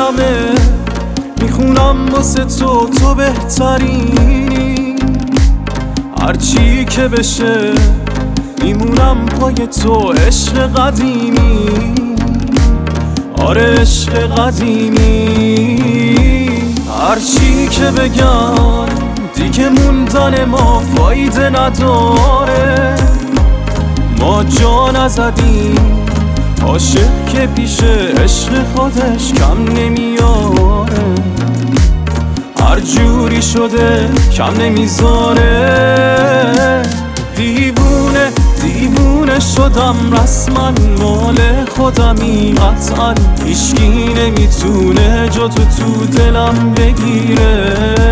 دلمه، میخونم واسه تو بهترینی. هرچی که بشه میمونم پای تو، عشق قدیمی، آره عشق قدیمی. هرچی که بگم دیگه موندن ما فایده نداره، ما جا نزدیم، عاشق که پیش عشق خودش کم نمیاره، هر جوری شده کم نمیذاره. دیوونه دیوونه شدم رسما، مال خودمی قطعا، هیچکی نمیتونه جا تو دلم بگیره.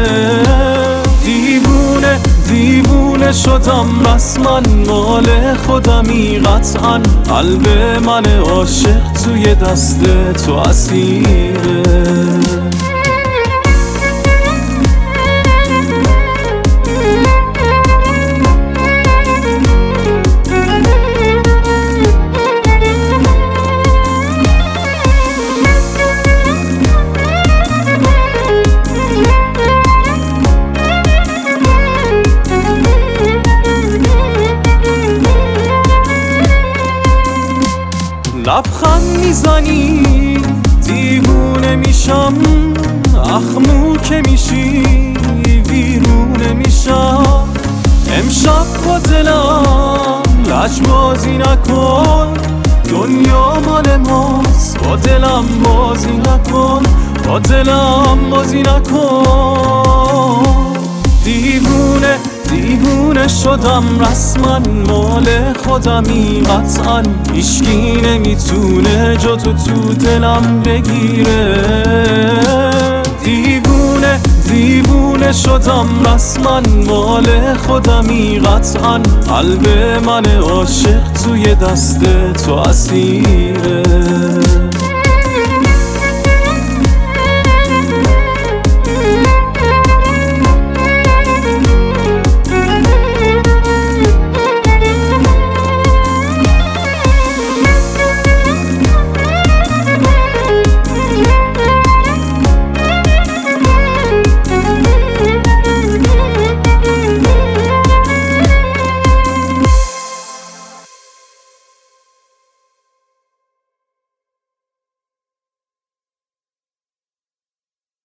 دیوونه دیوونه شدم رسما، مال خودمی قطعا، قلب من عاشق توی دست تو اسیره. لبخند میزنی دیوونه میشم، اخمو که میشی ویرونه میشم. امشب با دلم لجبازی نکن، دنیا مال ماست، با دلم بازی نکن، با دلم بازی نکن. دیوونه دیوونه شدم رسما، مال خودمی قطعا، هیچکی نمیتونه جا تو دلم بگیره. دیوونه دیوونه شدم رسما، مال خودمی قطعا، قلب من عاشق توی دست تو اسیره.